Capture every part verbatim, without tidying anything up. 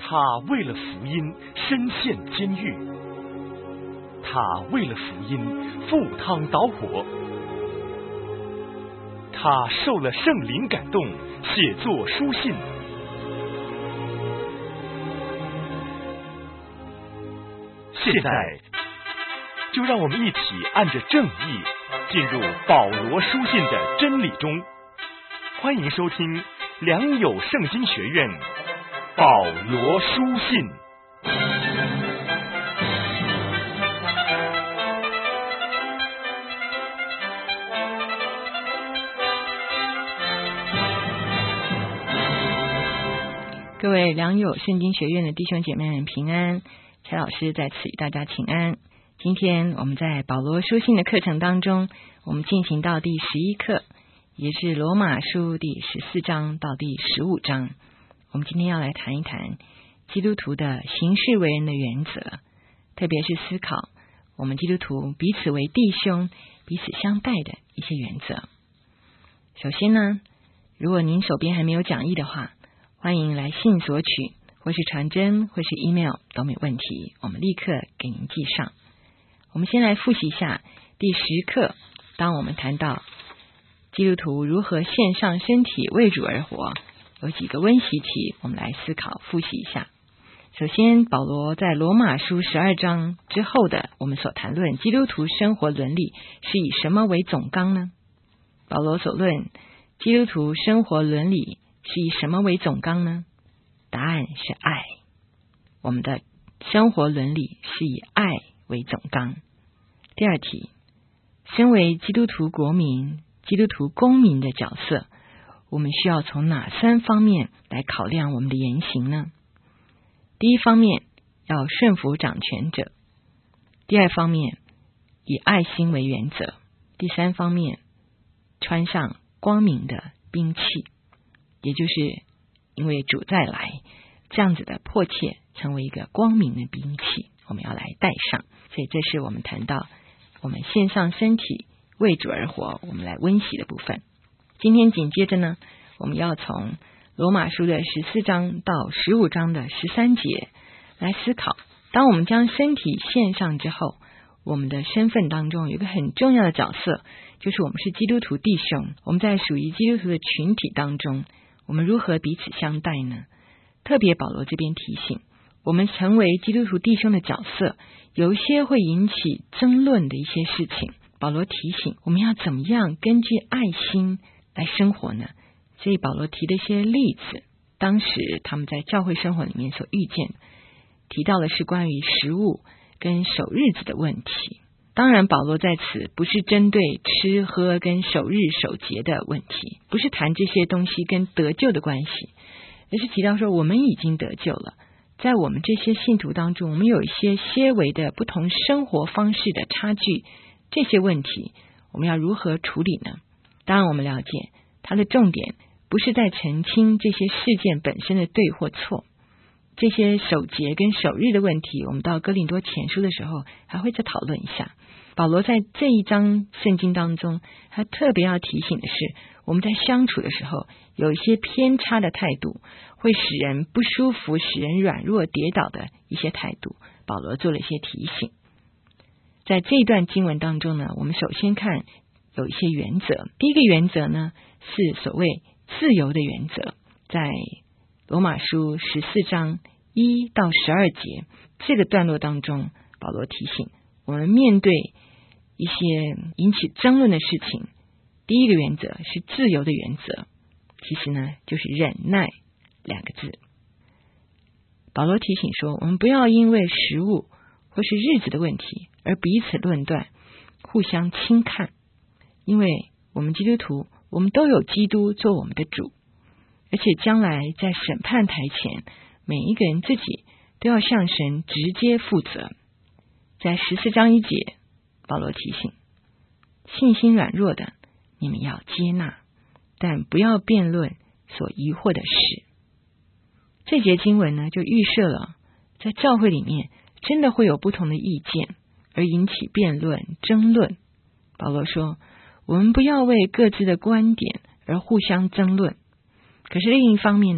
他为了福音身陷监狱，他为了福音赴汤蹈火，他受了圣灵感动，写作书信。现在就让我们一起按着正义进入保罗书信的真理中。欢迎收听良友圣经学院保罗书信。 各位良友圣经学院的弟兄姐妹们平安，蔡老师在此与大家请安。今天我们在保罗书信的课程当中，我们进行到第十一课，也是罗马书第十四章到第十五章。我们今天要来谈一谈基督徒的行事为人的原则，特别是思考我们基督徒彼此为弟兄、彼此相待的一些原则。首先呢，如果您手边还没有讲义的话，欢迎来信索取，或是传真，或是 email 都没问题，我们立刻给您寄上。我们先来复习一下第十课，当我们谈到基督徒如何献上身体为主而活，有几个温习题，我们来思考复习一下。首先，保罗在罗马书十二章之后的我们所谈论基督徒生活伦理是以什么为总纲呢？保罗所论基督徒生活伦理是以什么为总纲呢？答案是爱。我们的生活伦理是以爱为总纲。第二题，身为基督徒国民、基督徒公民的角色，我们需要从哪三方面来考量我们的言行呢？第一方面，要顺服掌权者；第二方面，以爱心为原则；第三方面，穿上光明的兵器，也就是因为主再来，这样子的迫切成为一个光明的兵器，我们要来带上。所以这是我们谈到我们献上身体为主而活，我们来温习的部分。今天紧接着呢，我们要从罗马书的十四章到十五章的十三节来思考，当我们将身体献上之后，我们的身份当中有一个很重要的角色，就是我们是基督徒弟兄。我们在属于基督徒的群体当中，我们如何彼此相待呢？特别保罗这边提醒，我们成为基督徒弟兄的角色，有一些会引起争论的一些事情。保罗提醒我们要怎么样根据爱心来生活呢？所以保罗提的一些例子，当时他们在教会生活里面所遇见，提到的是关于食物跟守日子的问题。当然保罗在此不是针对吃喝跟守日守节的问题，不是谈这些东西跟得救的关系，而是提到说我们已经得救了，在我们这些信徒当中，我们有一些些微的不同生活方式的差距，这些问题我们要如何处理呢？当然我们了解它的重点不是在澄清这些事件本身的对或错，这些守节跟守日的问题，我们到哥林多前书的时候还会再讨论一下。保罗在这一章圣经当中，他特别要提醒的是，我们在相处的时候有一些偏差的态度，会使人不舒服，使人软弱跌倒的一些态度，保罗做了一些提醒。在这一段经文当中呢，我们首先看有一些原则。第一个原则呢，是所谓自由的原则。在罗马书十四章一到十二节这个段落当中，保罗提醒我们面对一些引起争论的事情，第一个原则是自由的原则，其实呢就是忍耐两个字。保罗提醒说，我们不要因为食物或是日子的问题而彼此论断，互相轻看，因为我们基督徒，我们都有基督做我们的主，而且将来在审判台前，每一个人自己都要向神直接负责。在十四章一节，保罗提醒，信心软弱的你们要接纳，但不要辩论所疑惑的事。这节经文呢，就预设了在教会里面真的会有不同的意见，而引起辩论争论。保罗说，我们不要为各自的观点而互相争论，可是另一方面呢，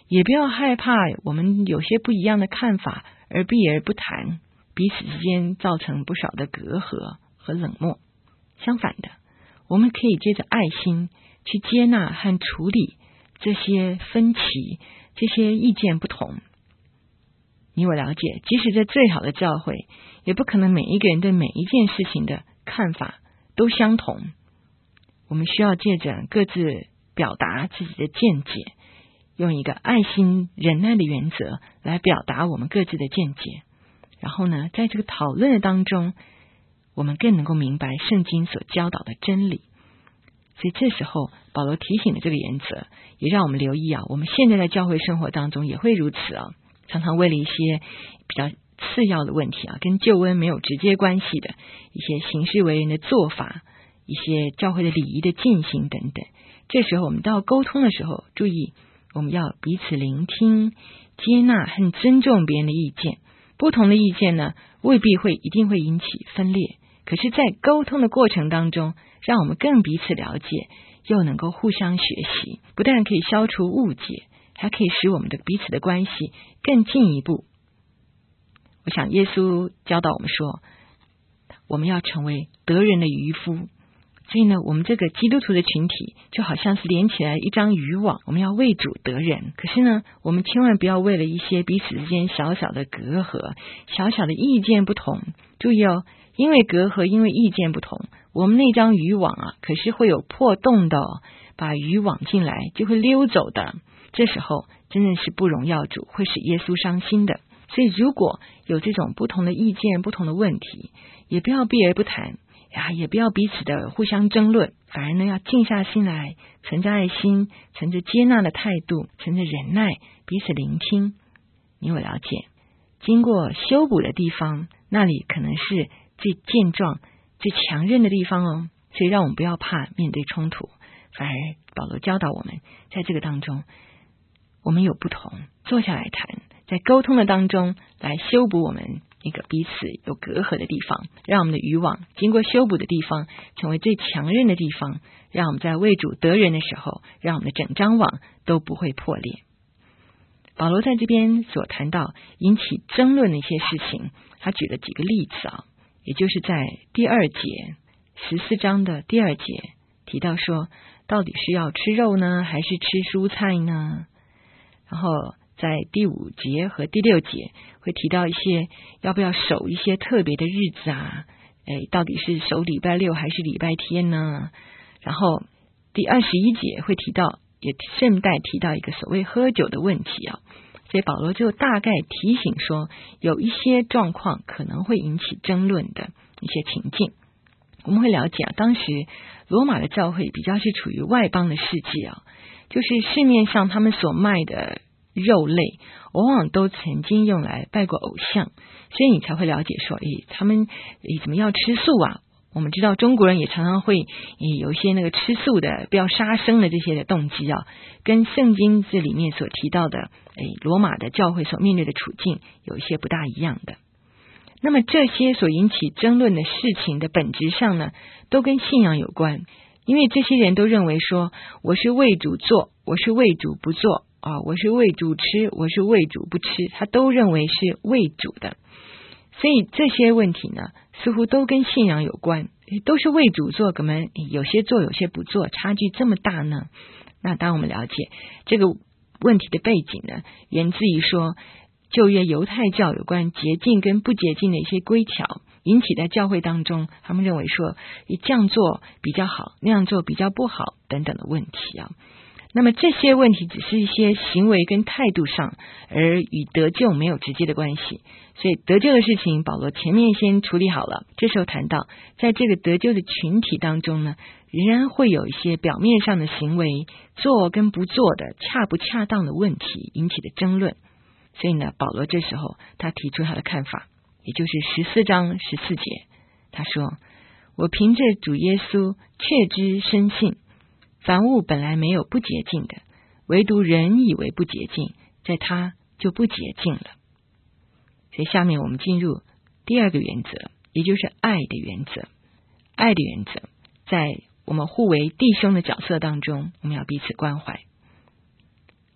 也不要害怕我们有些不一样的看法而避而不谈，彼此之间造成不少的隔阂和冷漠。相反的，我们可以借着爱心去接纳和处理这些分歧，这些意见不同。你我了解，即使在最好的教会，也不可能每一个人对每一件事情的看法都相同。我们需要借着各自表达自己的见解，用一个爱心忍耐的原则来表达我们各自的见解。然后呢，在这个讨论的当中，我们更能够明白圣经所教导的真理。所以这时候保罗提醒的这个原则，也让我们留意啊，我们现在在教会生活当中也会如此啊，常常为了一些比较次要的问题啊，跟救恩没有直接关系的一些行事为人的做法，一些教会的礼仪的进行等等，这时候我们到沟通的时候，注意我们要彼此聆听、接纳和尊重别人的意见。不同的意见呢，未必会一定会引起分裂，可是在沟通的过程当中，让我们更彼此了解，又能够互相学习，不但可以消除误解，还可以使我们的彼此的关系更进一步。我想耶稣教导我们说，我们要成为得人的渔夫。所以呢，我们这个基督徒的群体就好像是连起来一张渔网，我们要为主得人。可是呢，我们千万不要为了一些彼此之间小小的隔阂、小小的意见不同，注意哦，因为隔阂，因为意见不同，我们那张渔网啊，可是会有破洞的哦，把鱼网进来就会溜走的。这时候真的是不荣耀主，会使耶稣伤心的。所以如果有这种不同的意见、不同的问题，也不要避而不谈呀，也不要彼此的互相争论，反而呢要静下心来，存着爱心，存着接纳的态度，存着忍耐，彼此聆听。你我了解，经过修补的地方，那里可能是最健壮、最强韧的地方哦。所以让我们不要怕面对冲突，反而保罗教导我们，在这个当中，我们有不同，坐下来谈，在沟通的当中来修补我们一个彼此有隔阂的地方，让我们的渔网经过修补的地方成为最强韧的地方，让我们在为主得人的时候，让我们的整张网都不会破裂。保罗在这边所谈到引起争论的一些事情，他举了几个例子啊，也就是在第二节十四章的第二节提到说，到底是要吃肉呢，还是吃蔬菜呢？然后在第五节和第六节会提到一些要不要守一些特别的日子啊，哎，到底是守礼拜六还是礼拜天呢？然后第二十一节会提到，也顺带提到一个所谓喝酒的问题啊，所以保罗就大概提醒说，有一些状况可能会引起争论的一些情境。我们会了解啊，当时罗马的教会比较是处于外邦的世界啊，就是市面上他们所卖的肉类往往都曾经用来拜过偶像，所以你才会了解说，诶，他们诶怎么要吃素啊？我们知道中国人也常常会诶有一些那个吃素的不要杀生的这些的动机啊，跟圣经这里面所提到的诶罗马的教会所面对的处境有一些不大一样的。那么这些所引起争论的事情的本质上呢，都跟信仰有关，因为这些人都认为说，我是为主做，我是为主不做啊，我是为主吃，我是为主不吃，他都认为是为主的。所以这些问题呢，似乎都跟信仰有关，都是为主做，可能有些做，有些不做，差距这么大呢？那当我们了解这个问题的背景呢，源自于说旧约犹太教有关洁净跟不洁净的一些规条，引起在教会当中，他们认为说这样做比较好，那样做比较不好等等的问题啊。那么这些问题只是一些行为跟态度上，而与得救没有直接的关系。所以得救的事情保罗前面先处理好了，这时候谈到在这个得救的群体当中呢，仍然会有一些表面上的行为做跟不做的恰不恰当的问题引起的争论。所以呢，保罗这时候他提出他的看法，也就是十四章十四节，他说，我凭着主耶稣确知深信，凡物本来没有不洁净的，唯独人以为不洁净，在他就不洁净了。所以下面我们进入第二个原则，也就是爱的原则。爱的原则在我们互为弟兄的角色当中，我们要彼此关怀。保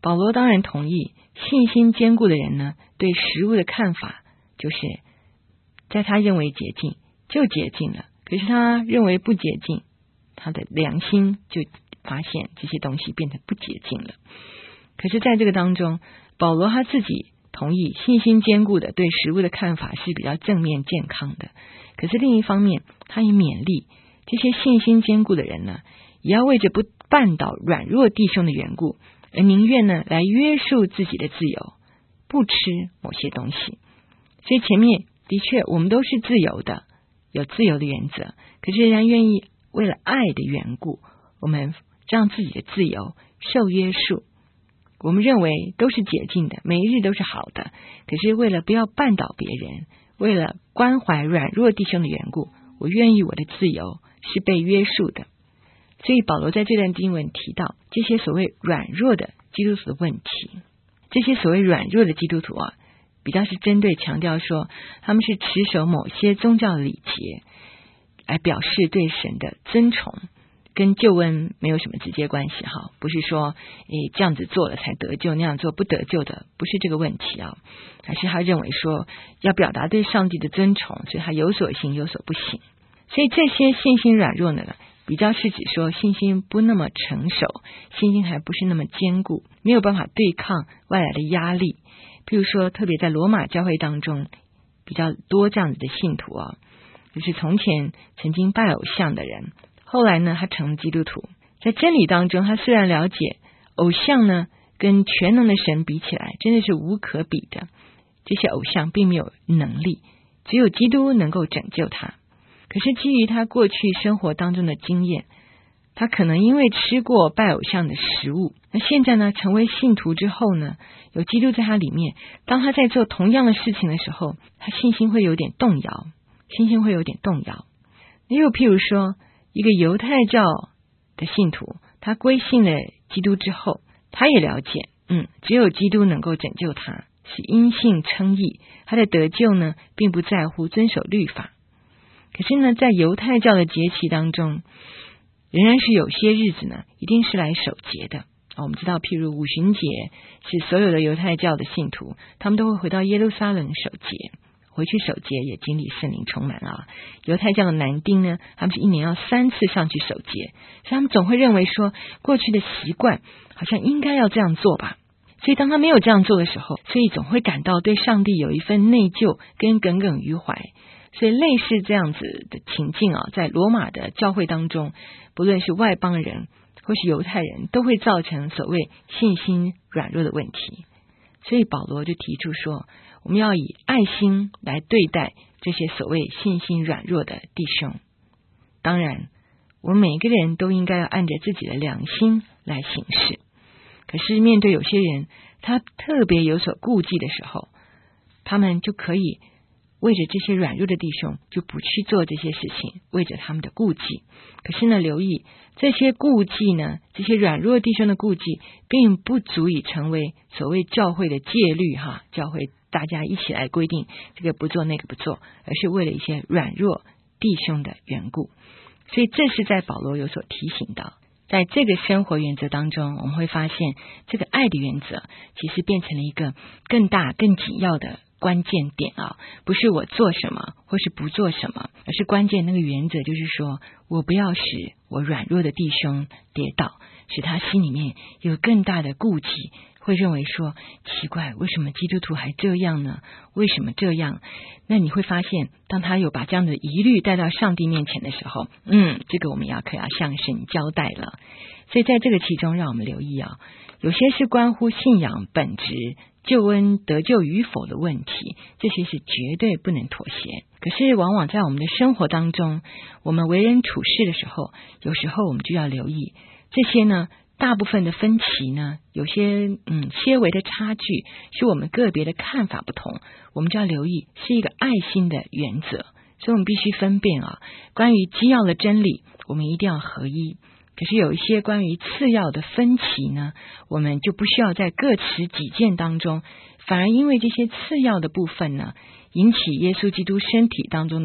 保罗当然同意，信心坚固的人呢，对食物的看法就是在他认为洁净就洁净了，可是他认为不洁净，他的良心就发现这些东西变得不洁净了。可是在这个当中，保罗他自己同意信心坚固的对食物的看法是比较正面健康的，可是另一方面他也勉励这些信心坚固的人呢，也要为着不绊倒软弱弟兄的缘故，而宁愿呢来约束自己的自由，不吃某些东西。所以前面的确我们都是自由的，有自由的原则，可是仍然愿意为了爱的缘故，我们让自己的自由受约束。我们认为都是洁净的，每一日都是好的，可是为了不要绊倒别人，为了关怀软弱弟兄的缘故，我愿意我的自由是被约束的。所以保罗在这段经文提到这些所谓软弱的基督徒的问题，这些所谓软弱的基督徒啊，比较是针对强调说他们是持守某些宗教礼节来表示对神的尊崇，跟救恩没有什么直接关系哈，不是说诶这样子做了才得救，那样做不得救的，不是这个问题啊，而是他认为说要表达对上帝的尊崇，所以他有所行有所不行。所以这些信心软弱呢，比较是指说信心不那么成熟，信心还不是那么坚固，没有办法对抗外来的压力。譬如说特别在罗马教会当中比较多这样子的信徒啊，就是从前曾经拜偶像的人，后来呢他成了基督徒，在真理当中他虽然了解偶像呢跟全能的神比起来真的是无可比的，这些偶像并没有能力，只有基督能够拯救他。可是基于他过去生活当中的经验，他可能因为吃过拜偶像的食物，那现在呢成为信徒之后呢，有基督在他里面，当他在做同样的事情的时候，他信心会有点动摇，信心会有点动摇。又譬如说一个犹太教的信徒，他归信了基督之后，他也了解嗯，只有基督能够拯救他，是因信称义，他的得救呢并不在乎遵守律法。可是呢在犹太教的节期当中，仍然是有些日子呢一定是来守节的、哦、我们知道譬如五旬节是所有的犹太教的信徒，他们都会回到耶路撒冷守节，回去守节也经历圣灵充满啊。犹太教的男丁呢，他们是一年要三次上去守节，所以他们总会认为说过去的习惯好像应该要这样做吧，所以当他没有这样做的时候，所以总会感到对上帝有一份内疚跟耿耿于怀。所以类似这样子的情境啊，在罗马的教会当中，不论是外邦人或是犹太人，都会造成所谓信心软弱的问题。所以保罗就提出说，我们要以爱心来对待这些所谓信心软弱的弟兄。当然我们每一个人都应该要按着自己的良心来行事，可是面对有些人他特别有所顾忌的时候，他们就可以为着这些软弱的弟兄就不去做这些事情，为着他们的顾忌。可是呢留意这些顾忌呢，这些软弱弟兄的顾忌并不足以成为所谓教会的戒律哈，教会大家一起来规定这个不做那个不做，而是为了一些软弱弟兄的缘故。所以这是在保罗有所提醒到，在这个生活原则当中，我们会发现这个爱的原则其实变成了一个更大更紧要的关键点啊，不是我做什么或是不做什么，而是关键那个原则就是说，我不要使我软弱的弟兄跌倒，使他心里面有更大的顾忌，会认为说奇怪，为什么基督徒还这样呢？为什么这样？那你会发现当他有把这样的疑虑带到上帝面前的时候，嗯，这个我们要可要向神交代了。所以在这个其中让我们留意啊，有些是关乎信仰本质救恩得救与否的问题，这些是绝对不能妥协。可是往往在我们的生活当中，我们为人处事的时候，有时候我们就要留意这些呢，大部分的分歧呢，有些嗯些微的差距是我们个别的看法不同，我们就要留意是一个爱心的原则。所以我们必须分辨啊，关于基要的真理我们一定要合一，可是有一些关于次要的分歧呢，我们就不需要在各持己见当中，反而因为这些次要的部分呢，引起耶稣基督身体当中的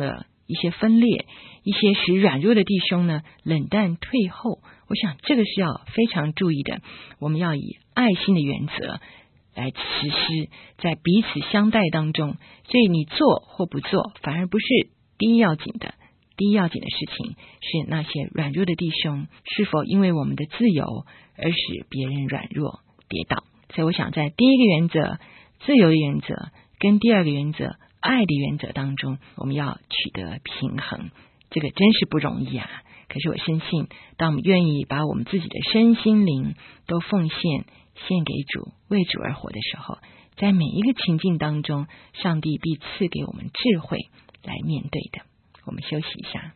一些分裂，一些使软弱的弟兄呢冷淡退后。我想这个是要非常注意的，我们要以爱心的原则来实施在彼此相待当中。所以你做或不做反而不是第一要紧的，第一要紧的事情是那些软弱的弟兄是否因为我们的自由而使别人软弱跌倒。所以我想在第一个原则自由的原则跟第二个原则爱的原则当中，我们要取得平衡，这个真是不容易啊。可是我深信，当我们愿意把我们自己的身心灵都奉献献给主，为主而活的时候，在每一个情境当中，上帝必赐给我们智慧来面对的。我们休息一下。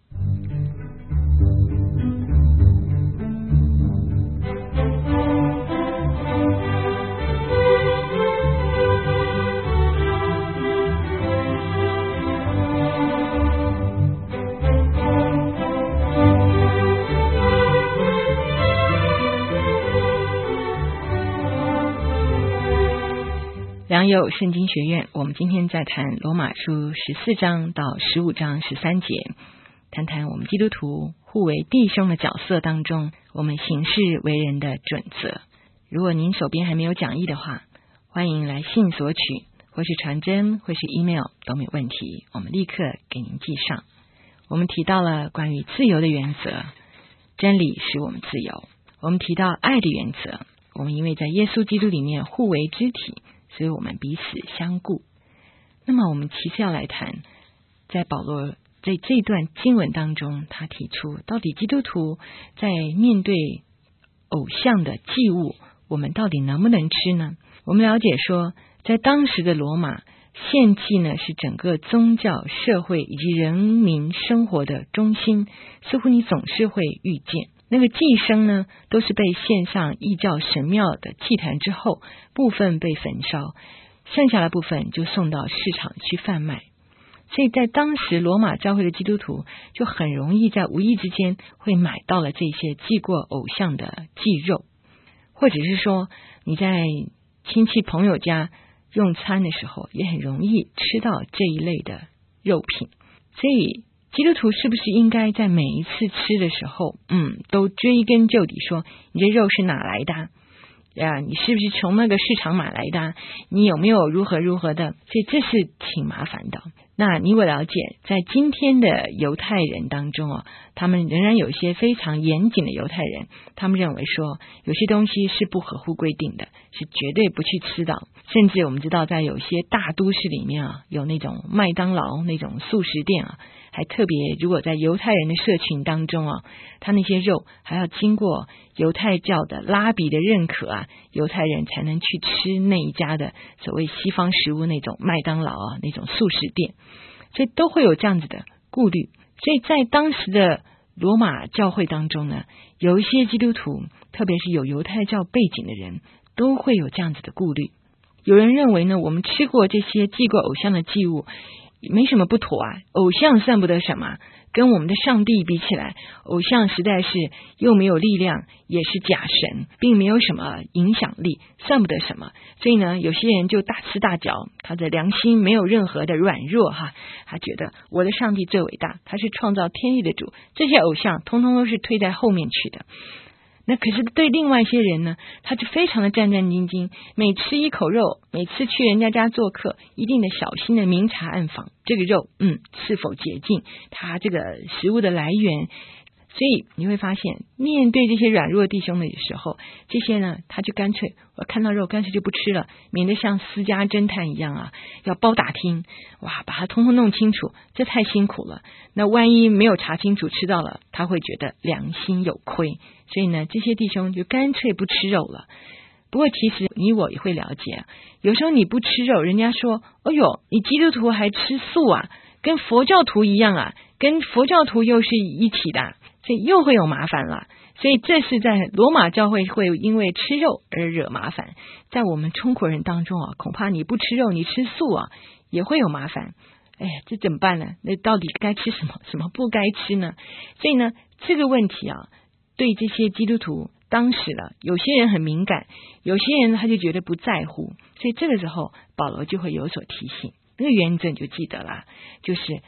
良友圣经学院，我们今天在谈罗马书十四章到十五章十三节，谈谈我们基督徒互为弟兄的角色当中，我们行事为人的准则。如果您手边还没有讲义的话，欢迎来信索取，或是传真，或是 email 都没有问题，我们立刻给您寄上。我们提到了关于自由的原则，真理使我们自由。我们提到爱的原则，我们因为在耶稣基督里面互为肢体，所以我们彼此相顾。那么我们其次要来谈，在保罗在这段经文当中，他提出到底基督徒在面对偶像的祭物，我们到底能不能吃呢？我们了解说，在当时的罗马，献祭呢是整个宗教社会以及人民生活的中心，似乎你总是会遇见那个祭牲呢，都是被献上异教神庙的祭坛之后，部分被焚烧，剩下的部分就送到市场去贩卖。所以在当时罗马教会的基督徒就很容易在无意之间会买到了这些祭过偶像的祭肉，或者是说你在亲戚朋友家用餐的时候也很容易吃到这一类的肉品。所以基督徒是不是应该在每一次吃的时候，嗯，都追根究底说，你这肉是哪来的啊？你是不是从那个市场买来的？你有没有如何如何的？所以这是挺麻烦的。那你我了解，在今天的犹太人当中啊，他们仍然有一些非常严谨的犹太人，他们认为说，有些东西是不合乎规定的，是绝对不去吃的。甚至我们知道，在有些大都市里面啊，有那种麦当劳那种速食店啊，还特别如果在犹太人的社群当中啊，他那些肉还要经过犹太教的拉比的认可啊，犹太人才能去吃那一家的所谓西方食物那种麦当劳啊那种速食店，所以都会有这样子的顾虑。所以在当时的罗马教会当中呢，有一些基督徒，特别是有犹太教背景的人，都会有这样子的顾虑。有人认为呢，我们吃过这些祭过偶像的祭物没什么不妥啊，偶像算不得什么，跟我们的上帝比起来，偶像实在是又没有力量，也是假神，并没有什么影响力，算不得什么。所以呢，有些人就大吃大嚼，他的良心没有任何的软弱哈，他觉得我的上帝最伟大，他是创造天地的主，这些偶像通通都是推在后面去的。那可是对另外一些人呢，他就非常的战战兢兢，每吃一口肉，每次去人家家做客，一定得小心的明察暗访这个肉，嗯，是否洁净，它这个食物的来源。所以你会发现，面对这些软弱弟兄的时候，这些呢，他就干脆我看到肉干脆就不吃了，免得像私家侦探一样啊，要包打听，哇，把它通通弄清楚，这太辛苦了。那万一没有查清楚吃到了，他会觉得良心有亏，所以呢，这些弟兄就干脆不吃肉了。不过其实你我也会了解，有时候你不吃肉，人家说，哎呦，你基督徒还吃素啊，跟佛教徒一样啊，跟佛教徒又是一起的，所以又会有麻烦了。所以这是在罗马教会会因为吃肉而惹麻烦，在我们中国人当中啊，恐怕你不吃肉，你吃素啊，也会有麻烦。哎呀，这怎么办呢？那到底该吃什么，什么不该吃呢？所以呢，这个问题啊，对这些基督徒当时了，有些人很敏感，有些人他就觉得不在乎，所以这个时候保罗就会有所提醒。那个原则你就记得啦，就是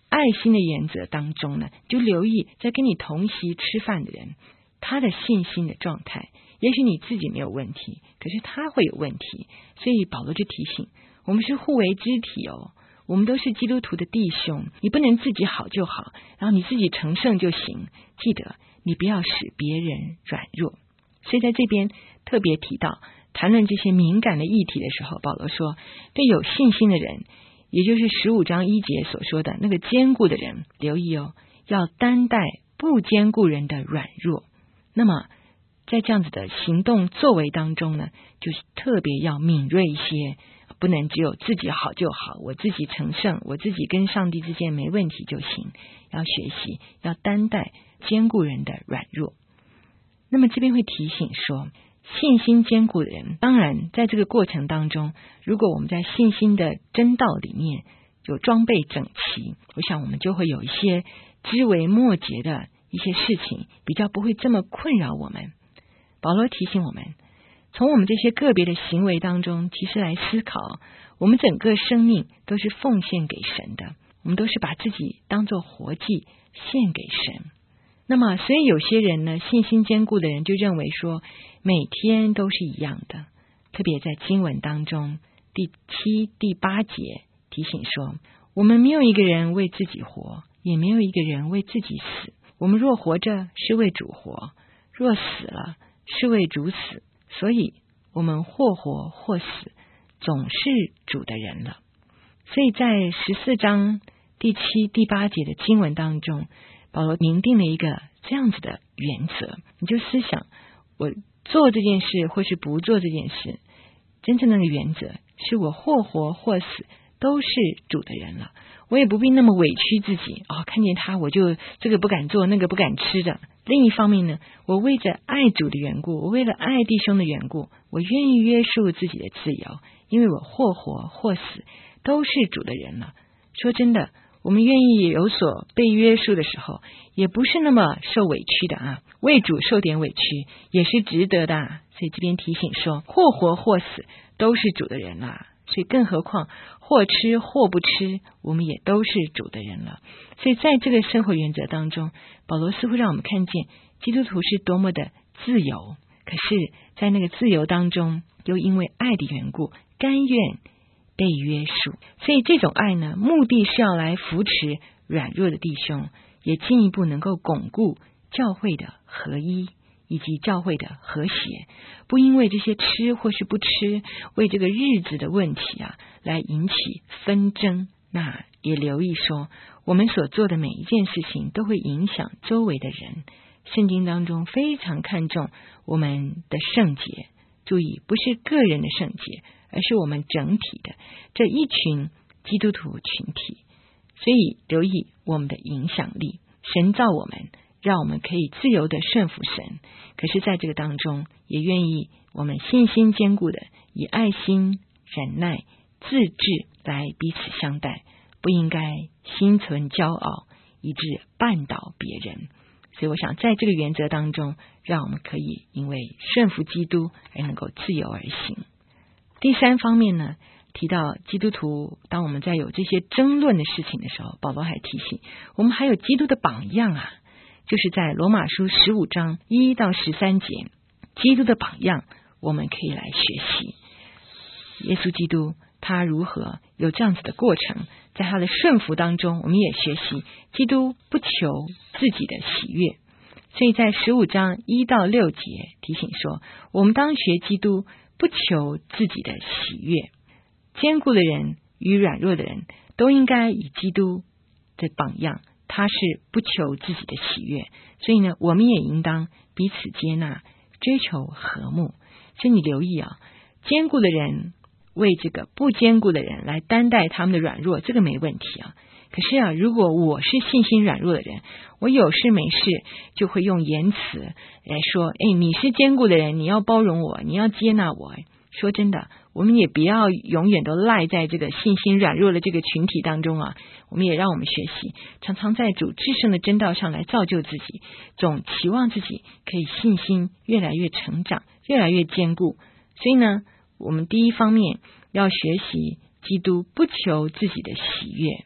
爱心的原则当中呢，就留意在跟你同席吃饭的人，他的信心的状态，也许你自己没有问题，可是他会有问题。所以保罗就提醒我们是互为肢体哦，我们都是基督徒的弟兄，你不能自己好就好，然后你自己成圣就行，记得你不要使别人软弱。所以在这边特别提到谈论这些敏感的议题的时候，保罗说对有信心的人，也就是十五章一节所说的那个坚固的人，留意哦，要担待不坚固人的软弱。那么在这样子的行动作为当中呢，就是特别要敏锐一些，不能只有自己好就好，我自己成圣，我自己跟上帝之间没问题就行，要学习要担待坚固人的软弱。那么这边会提醒说，信心坚固的人，当然在这个过程当中，如果我们在信心的真道里面有装备整齐，我想我们就会有一些枝微末节的一些事情比较不会这么困扰我们。保罗提醒我们，从我们这些个别的行为当中，其实来思考，我们整个生命都是奉献给神的，我们都是把自己当作活祭献给神。那么所以有些人呢，信心坚固的人就认为说每天都是一样的，特别在经文当中第七第八节提醒说，我们没有一个人为自己活，也没有一个人为自己死，我们若活着是为主活，若死了是为主死，所以我们或活或死，总是主的人了。所以在十四章第七第八节的经文当中，保罗明定了一个这样子的原则，你就思想，我做这件事或是不做这件事，真正的原则是我或活或死都是主的人了，我也不必那么委屈自己哦，看见他我就这个不敢做那个不敢吃的。另一方面呢，我为着爱主的缘故，我为了爱弟兄的缘故，我愿意约束自己的自由，因为我或活或死都是主的人了。说真的，我们愿意有所被约束的时候，也不是那么受委屈的啊，为主受点委屈也是值得的啊。所以这边提醒说，或活或死都是主的人啦，所以更何况或吃或不吃，我们也都是主的人了。所以在这个生活原则当中，保罗似乎让我们看见基督徒是多么的自由，可是在那个自由当中，又因为爱的缘故，甘愿被约束。所以这种爱呢，目的是要来扶持软弱的弟兄，也进一步能够巩固教会的合一以及教会的和谐，不因为这些吃或是不吃，为这个日子的问题啊来引起纷争。那也留意说，我们所做的每一件事情都会影响周围的人。圣经当中非常看重我们的圣洁，注意不是个人的圣洁，而是我们整体的这一群基督徒群体。所以留意我们的影响力，神造我们，让我们可以自由的顺服神，可是在这个当中也愿意我们信心坚固的以爱心忍耐自制来彼此相待，不应该心存骄傲以致绊倒别人。所以我想在这个原则当中，让我们可以因为顺服基督而能够自由而行。第三方面呢，提到基督徒当我们在有这些争论的事情的时候，保罗还提醒我们还有基督的榜样啊，就是在罗马书十五章一到十三节，基督的榜样我们可以来学习。耶稣基督他如何有这样子的过程，在他的顺服当中，我们也学习基督不求自己的喜悦。所以在十五章一到六节提醒说，我们当学基督不求自己的喜悦。坚固的人与软弱的人都应该以基督的榜样，他是不求自己的喜悦，所以呢，我们也应当彼此接纳，追求和睦。所以你留意啊，坚固的人为这个不坚固的人来担待他们的软弱，这个没问题啊。可是啊，如果我是信心软弱的人，我有事没事就会用言辞来说，哎，你是坚固的人，你要包容我，你要接纳我。说真的，我们也不要永远都赖在这个信心软弱的这个群体当中啊。我们也让我们学习，常常在主至圣的真道上来造就自己，总期望自己可以信心越来越成长，越来越坚固。所以呢，我们第一方面要学习基督不求自己的喜悦，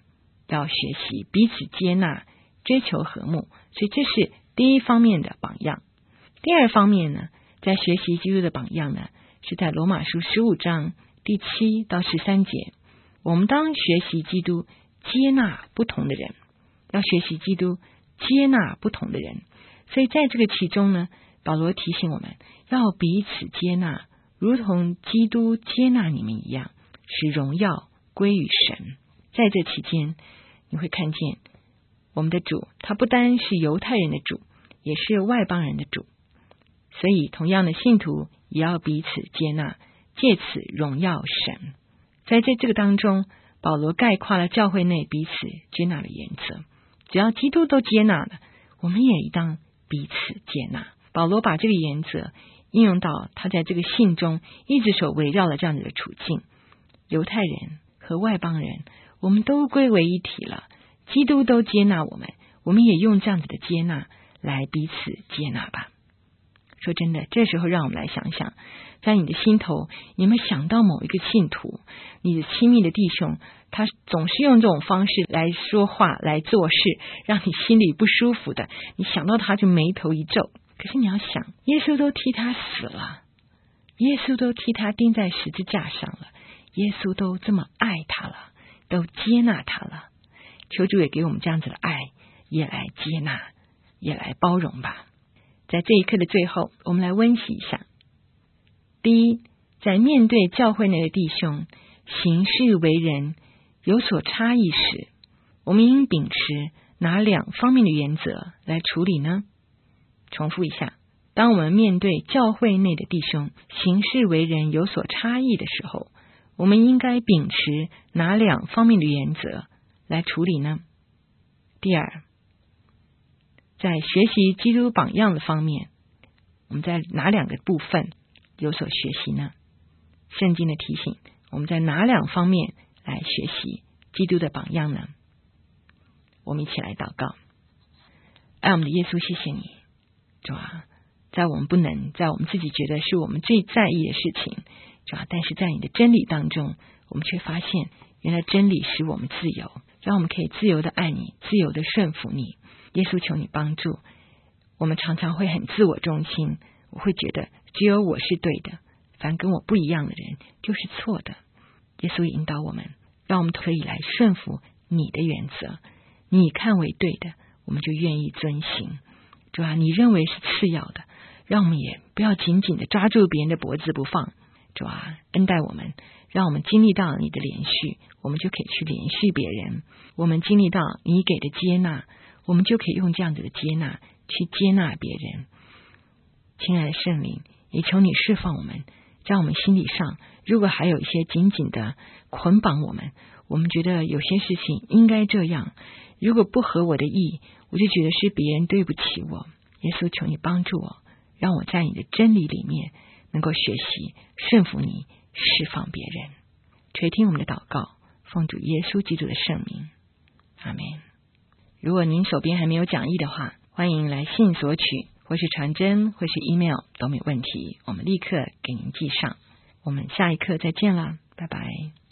要学习彼此接纳，追求和睦，所以这是第一方面的榜样。第二方面呢，在学习基督的榜样呢，是在罗马书十五章第七到十三节，我们当学习基督接纳不同的人，要学习基督接纳不同的人。所以在这个其中呢，保罗提醒我们要彼此接纳，如同基督接纳你们一样，使荣耀归于神。在这期间，你会看见我们的主，他不单是犹太人的主，也是外邦人的主。所以同样的信徒也要彼此接纳，借此荣耀神。在这这个当中，保罗概括了教会内彼此接纳的原则。只要基督都接纳了，我们也应当彼此接纳。保罗把这个原则应用到他在这个信中一直所围绕的这样子的处境。犹太人和外邦人，我们都归为一体了，基督都接纳我们，我们也用这样子的接纳来彼此接纳吧。说真的，这时候让我们来想想，在你的心头，你有没有想到某一个信徒，你的亲密的弟兄，他总是用这种方式来说话来做事，让你心里不舒服的，你想到他就眉头一皱。可是你要想，耶稣都替他死了，耶稣都替他钉在十字架上了，耶稣都这么爱他了，都接纳他了。求主也给我们这样子的爱，也来接纳，也来包容吧。在这一刻的最后，我们来温习一下。第一，在面对教会内的弟兄行事为人有所差异时，我们应秉持哪两方面的原则来处理呢？重复一下，当我们面对教会内的弟兄行事为人有所差异的时候，我们应该秉持哪两方面的原则来处理呢？第二，在学习基督榜样的方面，我们在哪两个部分有所学习呢？圣经的提醒，我们在哪两方面来学习基督的榜样呢？我们一起来祷告。爱我们的耶稣，谢谢你，主啊，在我们不能，在我们自己觉得是我们最在意的事情，主啊，但是在你的真理当中，我们却发现原来真理使我们自由，让我们可以自由的爱你，自由的顺服你。耶稣，求你帮助我们。常常会很自我中心，我会觉得只有我是对的，凡跟我不一样的人就是错的。耶稣引导我们，让我们可以来顺服你的原则，你看为对的，我们就愿意遵行。主啊，你认为是次要的，让我们也不要紧紧的抓住别人的脖子不放。主啊，恩待我们，让我们经历到你的连续，我们就可以去连续别人。我们经历到你给的接纳，我们就可以用这样子的接纳去接纳别人。亲爱的圣灵，也求你释放我们，在我们心理上如果还有一些紧紧的捆绑我们，我们觉得有些事情应该这样，如果不合我的意，我就觉得是别人对不起我。耶稣，求你帮助我，让我在你的真理里面能够学习顺服你，释放别人。垂听我们的祷告，奉主耶稣基督的圣名，阿们。如果您手边还没有讲义的话，欢迎来信索取，或是传真，或是 email 都没有问题，我们立刻给您寄上。我们下一课再见啦，拜拜。